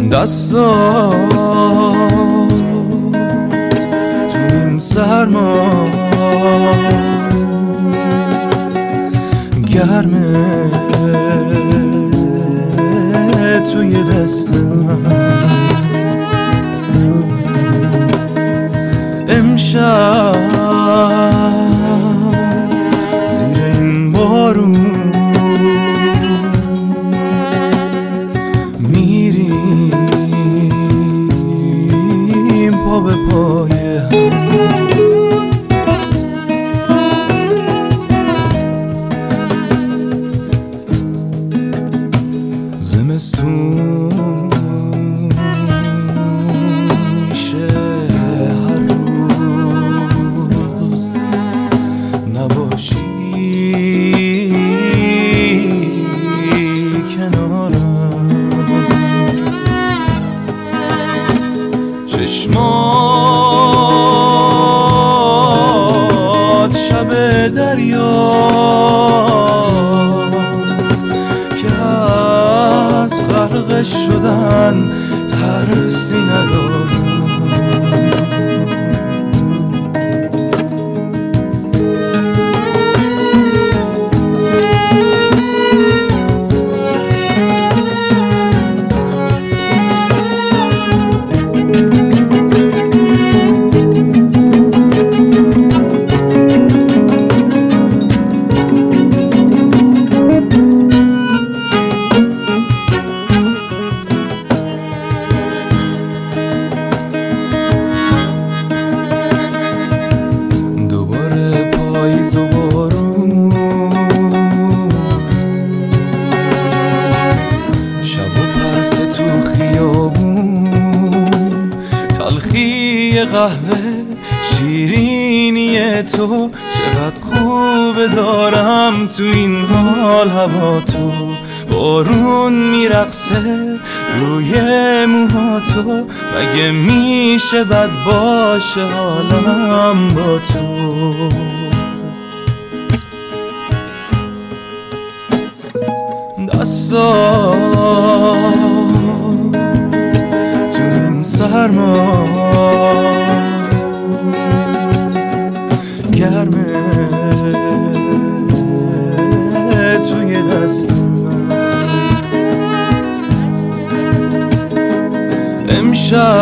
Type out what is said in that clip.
دستات تو این سرما گرمه توی دست من امشب زیر این بارون میریم پا به پای هم زمستون میشه هر روز نباشی کنارم چشمات شب دریاست که از غرق شدن ترسی ندارم پاییز و بارون شب و پرسه تو خیابون تلخی قهوه شیرینی تو چقدر خوبه دارم تو این حال هوا تو بارون میرقصه روی موهاتو مگه میشه بد باشه حالم با تو دستات تو این سرما گرمه توی دست من امشب